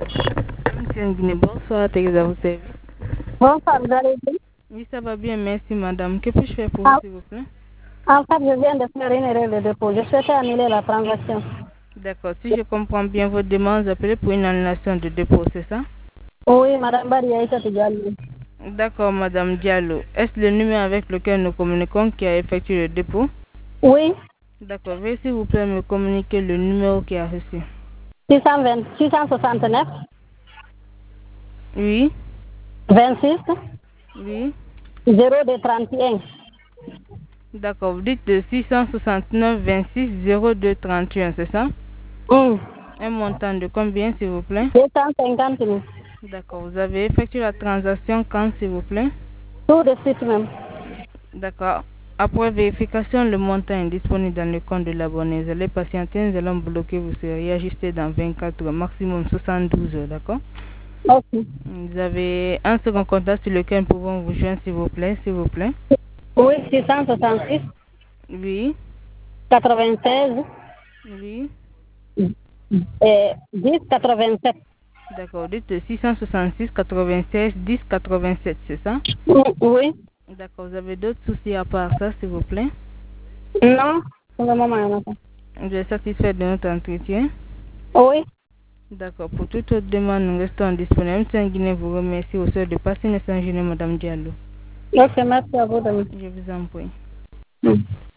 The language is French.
Monsieur Nguine, bonsoir, t'es à vous servir. Bonsoir, vous allez bien? Oui, ça va bien, merci madame. Que puis-je faire pour vous, Ah, s'il vous plaît? En fait, je viens de faire une erreur de dépôt. Je souhaitais annuler la transaction. D'accord, si je comprends bien votre demande, vous appelez pour une annulation de dépôt, c'est ça? Oui, Madame Bariaïta Tidjali. D'accord, madame Diallo. Est-ce le numéro avec lequel nous communiquons qui a effectué le dépôt? Oui, D'accord, veuillez s'il vous plaît me communiquer le numéro qui a reçu. 669 Oui, 26 oui. 0231. D'accord, vous dites de 669 26 02 31, c'est ça? Hum. Un montant de combien, s'il vous plaît? 250 000. D'accord, vous avez effectué la transaction quand, s'il vous plaît? Tout de suite même. D'accord. Après vérification, le montant est disponible dans le compte de l'abonné. Vous allez patienter, nous allons bloquer, vous serez ajusté dans 24 heures, maximum 72 heures, d'accord? Ok. Vous avez un second contact sur lequel nous pouvons vous joindre, s'il vous plaît, s'il vous plaît. Oui, 666 Oui, 96 oui. 10 87. D'accord, dites 666 96 10 87, c'est ça? Oui. D'accord, vous avez d'autres soucis à part ça, s'il vous plaît? Non, pour le moment, il n'y en a pas. Vous êtes satisfait de notre entretien? Oui. D'accord, pour toute autre demande, nous restons disponibles. M. Nguine vous remercie au sort de passer une excellente journée, Madame Diallo. Ok, merci à vous de me. Je vous en prie. Hum.